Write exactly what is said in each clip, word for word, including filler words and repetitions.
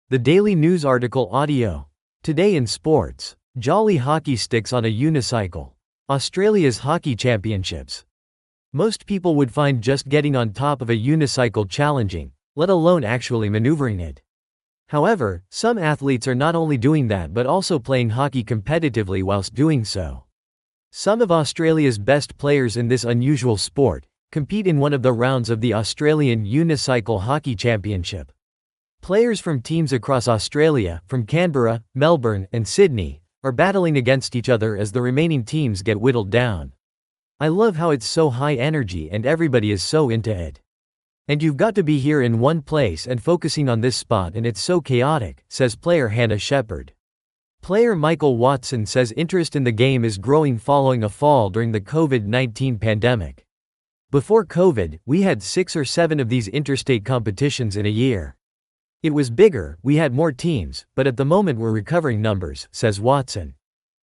The Daily News Article Audio. Today in sports. Jolly hockey sticks on a unicycle. Australia's Hockey Championships. Most people would find just getting on top of a unicycle challenging, let alone actually maneuvering it. However, some athletes are not only doing that but also playing hockey competitively whilst doing so. Some of Australia's best players in this unusual sport compete in one of the rounds of the Australian Unicycle Hockey Championship. Players from teams across Australia, from Canberra, Melbourne, and Sydney, are battling against each other as the remaining teams get whittled down. I love how it's so high energy and everybody is so into it. And you've got to be here in one place and focusing on this spot, and it's so chaotic, says player Hannah Shepherd. Player Michael Watson says interest in the game is growing following a fall during the COVID nineteen pandemic. Before COVID, we had six or seven of these interstate competitions in a year. It was bigger, we had more teams, but at the moment we're recovering numbers, says Watson.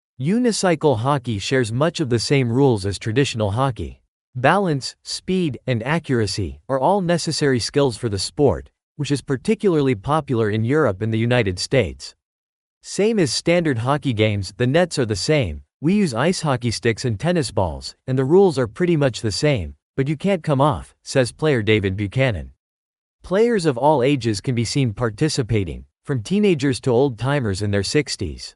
Unicycle hockey shares much of the same rules as traditional hockey. Balance, speed, and accuracy are all necessary skills for the sport, which is particularly popular in Europe and the United States. Same as standard hockey games, the nets are the same, we use ice hockey sticks and tennis balls, and the rules are pretty much the same, but you can't come off, says player David Buchanan. Players of all ages can be seen participating, from teenagers to old-timers in their sixties.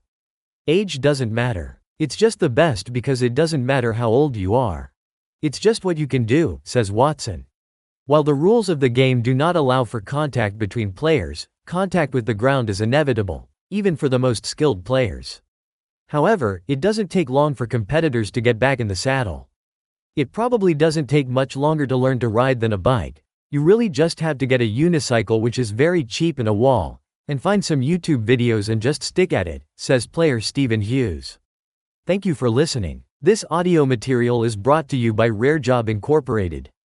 Age doesn't matter. It's just the best because it doesn't matter how old you are. It's just what you can do, says Watson. While the rules of the game do not allow for contact between players, contact with the ground is inevitable, even for the most skilled players. However, it doesn't take long for competitors to get back in the saddle. It probably doesn't take much longer to learn to ride than a bike. You really just have to get a unicycle, which is very cheap, and a wall, and find some YouTube videos and just stick at it, says player Stephen Hughes. Thank you for listening. This audio material is brought to you by Rare Job Incorporated.